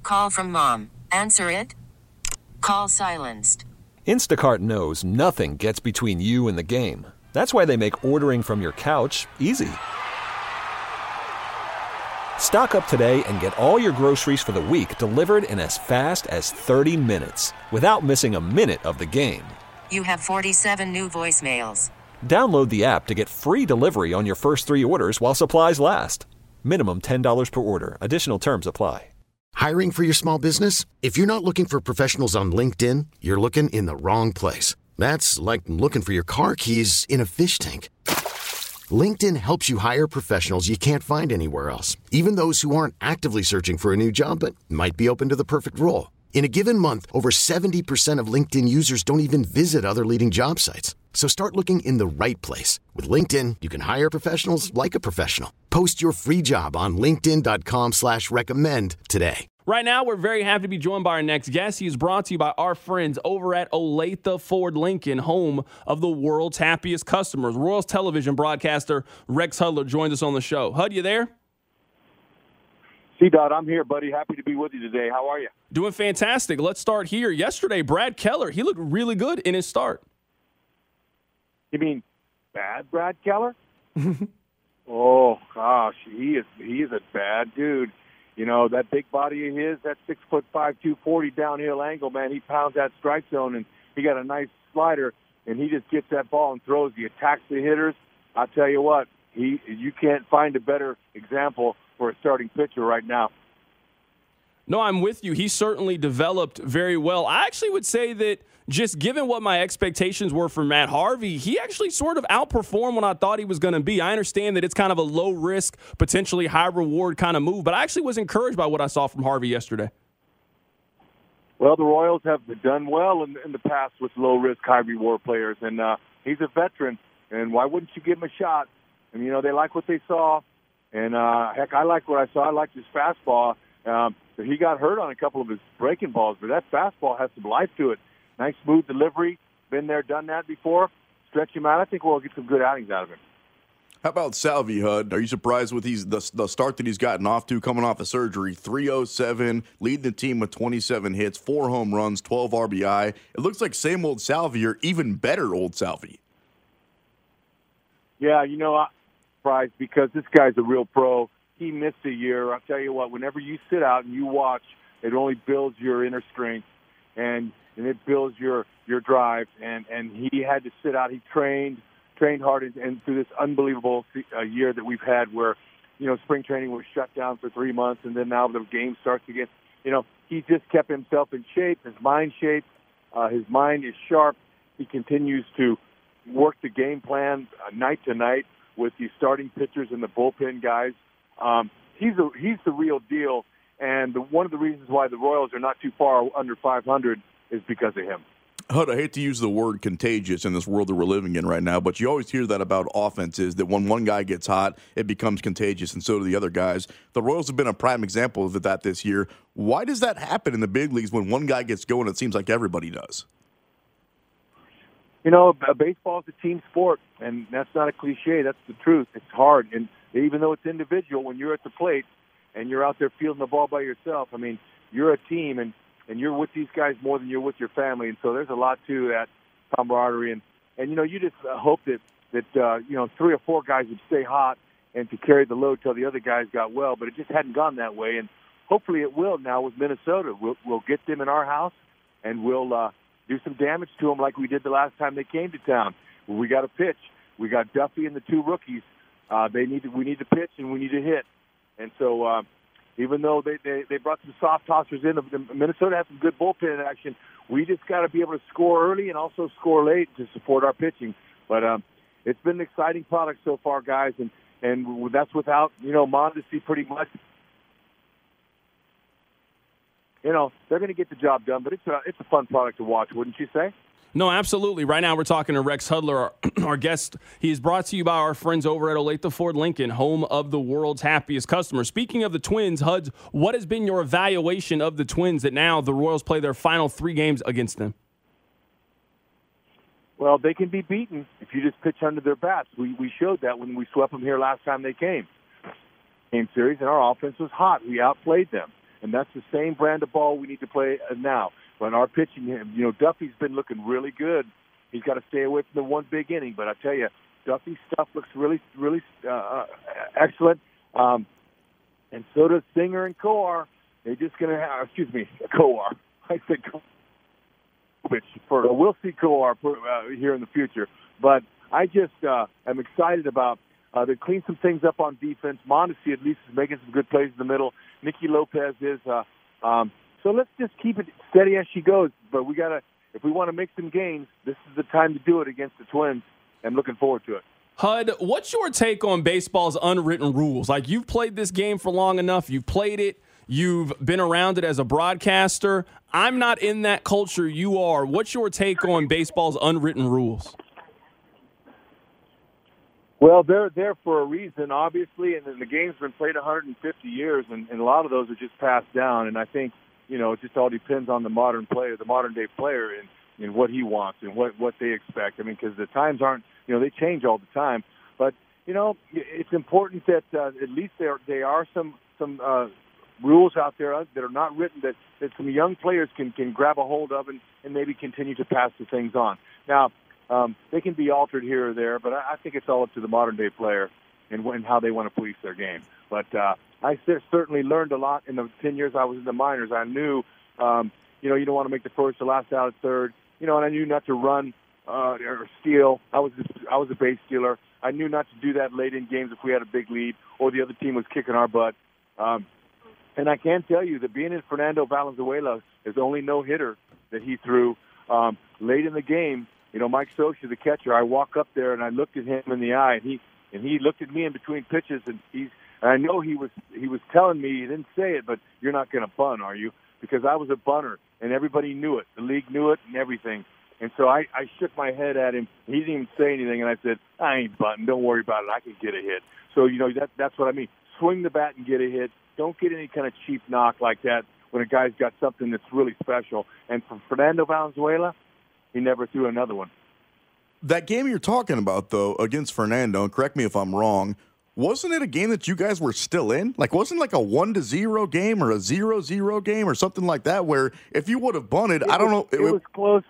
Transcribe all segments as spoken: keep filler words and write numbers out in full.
Call from mom. Answer it. Call silenced. Instacart knows nothing gets between you and the game. That's why they make ordering from your couch easy. Stock up today and get all your groceries for the week delivered in as fast as thirty minutes without missing a minute of the game. You have forty-seven new voicemails. Download the app to get free delivery on your first three orders while supplies last. Minimum ten dollars per order. Additional terms apply. Hiring for your small business? If you're not looking for professionals on LinkedIn, you're looking in the wrong place. That's like looking for your car keys in a fish tank. LinkedIn helps you hire professionals you can't find anywhere else, even those who aren't actively searching for a new job but might be open to the perfect role. In a given month, over seventy percent of LinkedIn users don't even visit other leading job sites. So start looking in the right place. With LinkedIn, you can hire professionals like a professional. Post your free job on linkedin.com slash recommend today. Right now, we're very happy to be joined by our next guest. He is brought to you by our friends over at Olathe Ford Lincoln, home of the world's happiest customers. Royals television broadcaster Rex Hudler joins us on the show. Hud, you there? C-Dot, I'm here, buddy. Happy to be with you today. How are you? Doing fantastic. Let's start here. Yesterday, Brad Keller, he looked really good in his start. You mean bad Brad Keller? Oh, gosh, he is he is a bad dude. You know, that big body of his, that six foot five, two forty downhill angle, man, he pounds that strike zone, and he got a nice slider, and he just gets that ball and throws. He attacks the hitters. I'll tell you what, he you can't find a better example for a starting pitcher right now. No, I'm with you. He certainly developed very well. I actually would say that just given what my expectations were for Matt Harvey, he actually sort of outperformed what I thought he was going to be. I understand that it's kind of a low-risk, potentially high-reward kind of move, but I actually was encouraged by what I saw from Harvey yesterday. Well, the Royals have done well in, in the past with low-risk, high-reward players, and uh, he's a veteran, and why wouldn't you give him a shot? And, you know, they like what they saw, and, uh, heck, I like what I saw. I liked his fastball. Um, he got hurt on a couple of his breaking balls, but that fastball has some life to it. Nice, smooth delivery. Been there, done that before. Stretch him out. I think we'll get some good outings out of him. How about Salvi, Hud? Are you surprised with he's the, the start that he's gotten off to coming off of surgery? three oh seven, leading the team with twenty-seven hits, four home runs, twelve R B I. It looks like same old Salvi or even better old Salvi. Yeah, you know, I'm surprised because this guy's a real pro. He missed a year. I'll tell you what, whenever you sit out and you watch, it only builds your inner strength. And and it builds your, your drive. And, and he had to sit out. He trained, trained hard, and, and through this unbelievable uh, year that we've had where, you know, spring training was shut down for three months, and then now the game starts again. You know, he just kept himself in shape, his mind shape. Uh, his mind is sharp. He continues to work the game plan uh, night to night with the starting pitchers and the bullpen guys. Um, he's a, he's the real deal, and the, one of the reasons why the Royals are not too far under five hundred is because of him. Hud, I hate to use the word contagious in this world that we're living in right now, but you always hear that about offenses, that when one guy gets hot, it becomes contagious, and so do the other guys. The Royals have been a prime example of that this year. Why does that happen in the big leagues when one guy gets going, it seems like everybody does? You know, baseball is a team sport, and that's not a cliche. That's the truth. It's hard, and even though it's individual, when you're at the plate and you're out there fielding the ball by yourself, I mean, you're a team, and, and you're with these guys more than you're with your family, and so there's a lot to that camaraderie. And, and you know, you just uh, hope that, that uh, you know, three or four guys would stay hot and to carry the load till the other guys got well, but it just hadn't gone that way, and hopefully it will now with Minnesota. We'll, we'll get them in our house, and we'll uh, do some damage to them like we did the last time they came to town. We got to pitch. We got Duffy and the two rookies. Uh, they need to, we need to pitch and we need to hit. And so uh, even though they, they, they brought some soft tossers in, Minnesota has some good bullpen action. We just got to be able to score early and also score late to support our pitching. But um, it's been an exciting product so far, guys, and, and that's without, you know, Mondesi pretty much. You know, they're going to get the job done, but it's a, it's a fun product to watch, wouldn't you say? No, absolutely. Right now we're talking to Rex Hudler, our, our guest. He is brought to you by our friends over at Olathe Ford Lincoln, home of the world's happiest customers. Speaking of the Twins, Huds, what has been your evaluation of the Twins that now the Royals play their final three games against them? Well, they can be beaten if you just pitch under their bats. We we showed that when we swept them here last time they came. Game series, and our offense was hot. We outplayed them. and that's the same brand of ball we need to play now. When our pitching, you know, Duffy's been looking really good. He's got to stay away from the one big inning, but I tell you, Duffy's stuff looks really, really uh, excellent. Um, and so does Singer and Coar. They're just going to have, excuse me, Coar. I said Coar. For we'll see Coar uh, here in the future, but I just uh, am excited about. Uh, they cleaned some things up on defense. Mondesi at least is making some good plays in the middle. Nicky Lopez is. Uh, um, so let's just keep it steady as she goes. But we gotta, if we want to make some gains, this is the time to do it against the Twins. I'm looking forward to it. H U D, what's your take on baseball's unwritten rules? Like, you've played this game for long enough. You've played it. You've been around it as a broadcaster. I'm not in that culture. You are. What's your take on baseball's unwritten rules? Well, they're there for a reason, obviously, and the game's been played one hundred fifty years, and, and a lot of those are just passed down. And I think, you know, it just all depends on the modern player, the modern-day player, and, and what he wants and what, what they expect. I mean, because the times aren't, you know, they change all the time. But, you know, it's important that uh, at least there there are some some uh, rules out there that are not written that, that some young players can, can grab a hold of and, and maybe continue to pass the things on. Now, Um, they can be altered here or there, but I, I think it's all up to the modern-day player and, and how they want to police their game. But uh, I certainly learned a lot in the ten years I was in the minors. I knew, um, you know, you don't want to make the first or last out at third, you know, and I knew not to run uh, or steal. I was I was a base stealer. I knew not to do that late in games if we had a big lead or the other team was kicking our butt. Um, and I can tell you that being in Fernando Valenzuela, his only no-hitter that he threw um, late in the game, you know, Mike Scioscia, the catcher, I walk up there and I looked at him in the eye, and he and he looked at me in between pitches, and he's and I know he was he was telling me, he didn't say it, but you're not going to bunt, are you? Because I was a bunter, and everybody knew it. The league knew it and everything. And so I, I shook my head at him. He didn't even say anything, and I said, I ain't bunting. Don't worry about it. I can get a hit. So, you know, that that's what I mean. Swing the bat and get a hit. Don't get any kind of cheap knock like that when a guy's got something that's really special. And for Fernando Valenzuela, he never threw another one. That game you're talking about, though, against Fernando, and correct me if I'm wrong, wasn't it a game that you guys were still in? Like, wasn't it like a one to zero game or a zero zero game or something like that? Where if you would have bunted, it I don't was, know. It, it was close.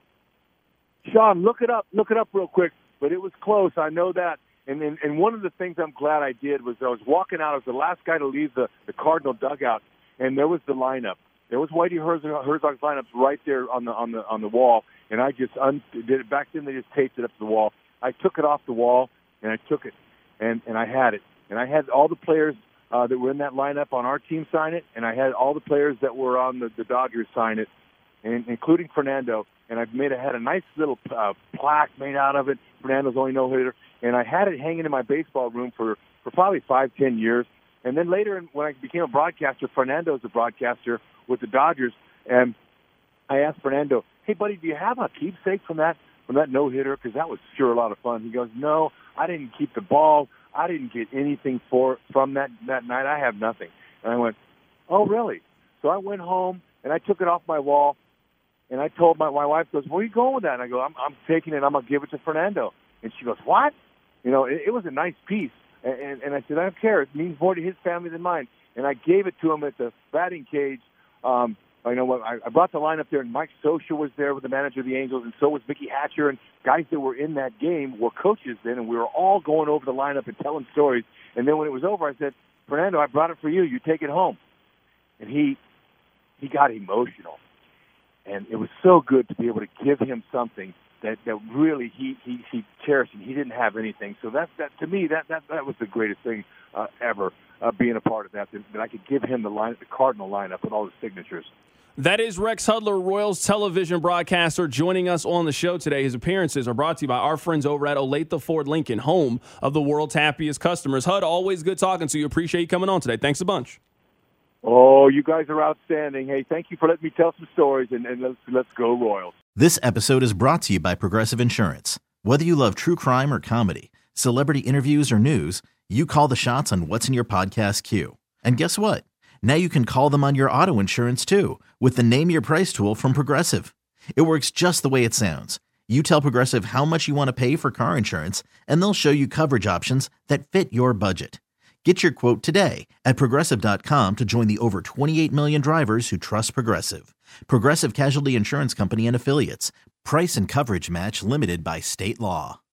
Sean, look it up. Look it up real quick. But it was close. I know that. And and, and one of the things I'm glad I did was I was walking out. I was the last guy to leave the, the Cardinal dugout, and there was the lineup. There was Whitey Herzog, Herzog's lineups right there on the on the on the wall, and I just un- did it. Back then they just taped it up to the wall. I took it off the wall, and I took it, and, and I had it, and I had all the players uh, that were in that lineup on our team sign it, and I had all the players that were on the, the Dodgers sign it, and including Fernando. And I made I had a nice little uh, plaque made out of it. Fernando's only no hitter, and I had it hanging in my baseball room for, for probably five ten years. And then later, when I became a broadcaster, Fernando's a broadcaster with the Dodgers, and I asked Fernando, "Hey, buddy, do you have a keepsake from that from that no hitter? Because that was sure a lot of fun." He goes, "No, I didn't keep the ball. I didn't get anything for from that that night. I have nothing." And I went, "Oh, really?" So I went home and I took it off my wall, and I told my my wife, "Goes, where are you going with that?" And I go, "I'm I'm taking it. I'm gonna give it to Fernando." And she goes, "What?" You know, it, it was a nice piece. And, and, and I said, "I don't care. It means more to his family than mine." And I gave it to him at the batting cage. Um, I know I, I brought the lineup there, and Mike Scioscia was there with the manager of the Angels, and so was Mickey Hatcher, and guys that were in that game were coaches then, and we were all going over the lineup and telling stories. And then when it was over, I said, "Fernando, I brought it for you. You take it home." And he he got emotional, and it was so good to be able to give him something that, that really he, he, he cherished, and he didn't have anything. So that that to me that that, that was the greatest thing uh, ever, uh, being a part of that, that, that I could give him the line, the Cardinal lineup with all the signatures. That is Rex Hudler, Royals television broadcaster, joining us on the show today. His appearances are brought to you by our friends over at Olathe Ford Lincoln, home of the world's happiest customers. Hud, always good talking to you. Appreciate you coming on today. Thanks a bunch. Oh, you guys are outstanding. Hey, thank you for letting me tell some stories, and, and let's let's go Royals. This episode is brought to you by Progressive Insurance. Whether you love true crime or comedy, celebrity interviews or news, you call the shots on what's in your podcast queue. And guess what? Now you can call them on your auto insurance too with the Name Your Price tool from Progressive. It works just the way it sounds. You tell Progressive how much you want to pay for car insurance, and they'll show you coverage options that fit your budget. Get your quote today at Progressive dot com to join the over twenty-eight million drivers who trust Progressive. Progressive Casualty Insurance Company and Affiliates. Price and coverage match limited by state law.